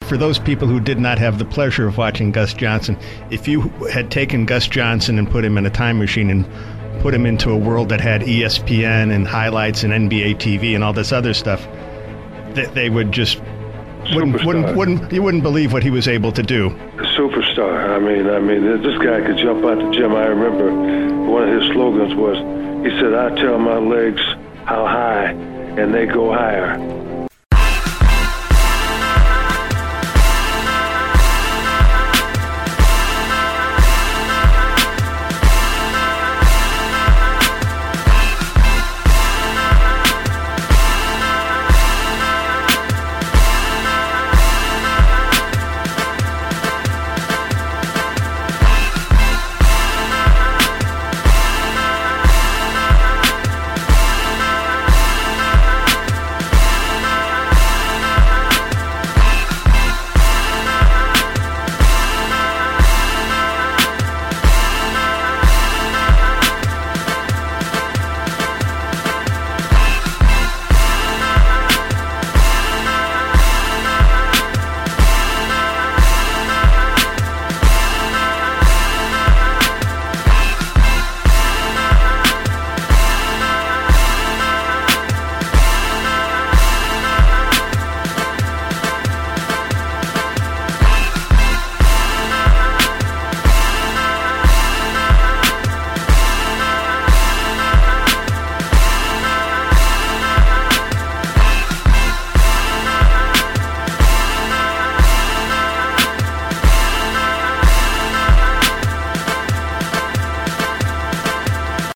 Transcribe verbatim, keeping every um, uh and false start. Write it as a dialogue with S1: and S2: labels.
S1: for those people who did not have the pleasure of watching Gus Johnson, if you had taken Gus Johnson and put him in a time machine and put him into a world that had E S P N and highlights and N B A T V and all this other stuff, they, they would just wouldn't, wouldn't wouldn't you wouldn't believe what he was able to do.
S2: Superstar. I mean, I mean, this guy could jump out the gym. I remember one of his slogans was, he said, "I tell my legs how high, and they go higher."